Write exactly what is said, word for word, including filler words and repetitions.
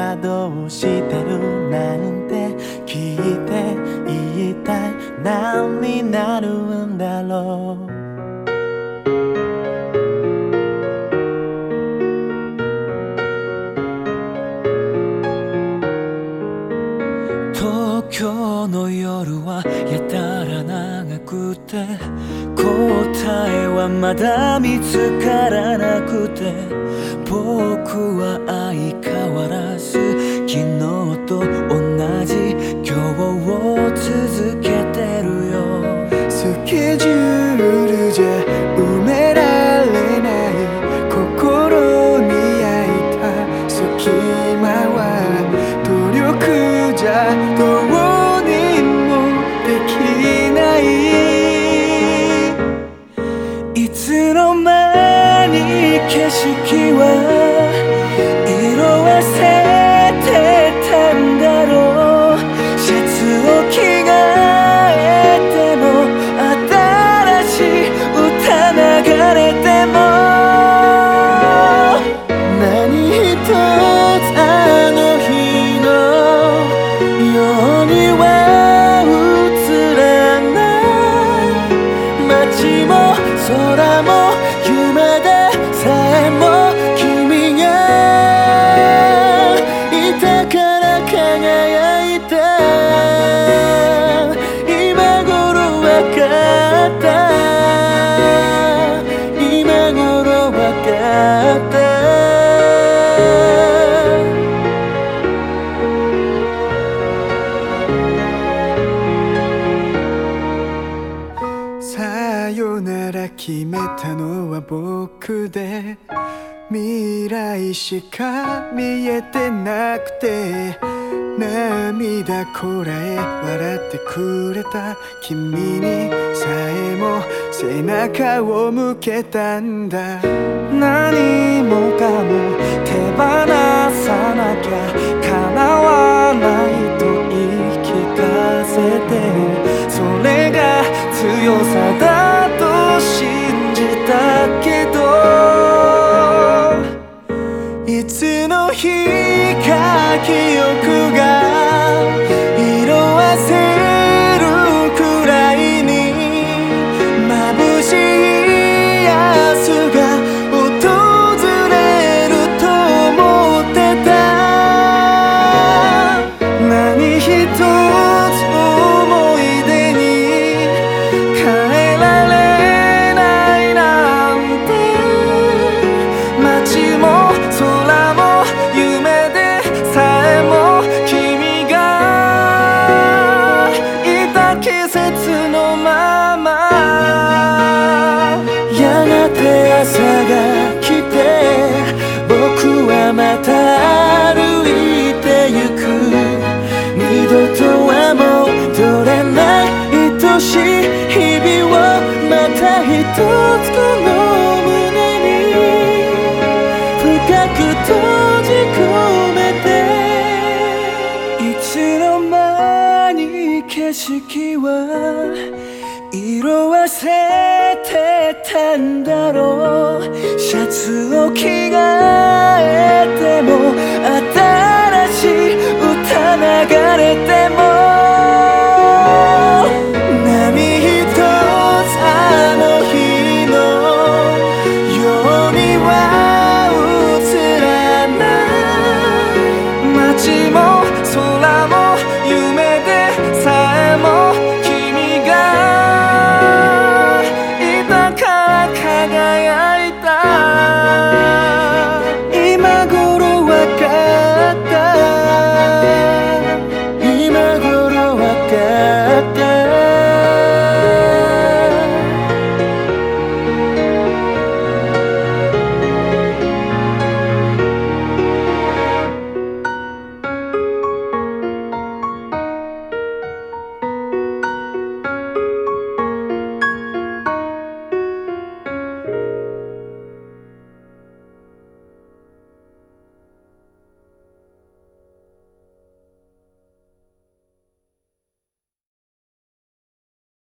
はどうしてるなんて聞いて一体何になるんだろう。東京の夜はやたら長くて答えはまだ見つからなくて、僕は相変わらず昨日と同じ今日を続けてるよ。スケジュールじゃ埋められない心に焼いた隙間は努力じゃどうにもできない。いつの間に景色は色あせてたんだろう。シャツを着替えても新しい歌流れても何一つあの日のようには映らない。街も空も夢でさえも君がいたから輝いた。今頃わかった、今頃わかった。さよなら決めたのは僕で未来しか見えてなくて、涙こらえ笑ってくれた君にさえも背中を向けたんだ。何もかも手放さなきゃ叶わないと言い聞かせて、それが強さだと信じたけど、いつの日か記憶が色あせるくらいに眩しい明日が訪れると思ってた。何一つ思い出に変えられないなんて、街も空も夢でさえも君がいた季節のまま、やがて朝が来て僕はまた歩いてゆく。二度とは戻れない愛しい日々をまた一つこの胸に深く閉じ込めて。いつの間に景色は色あせてたんだろう。シャツを着替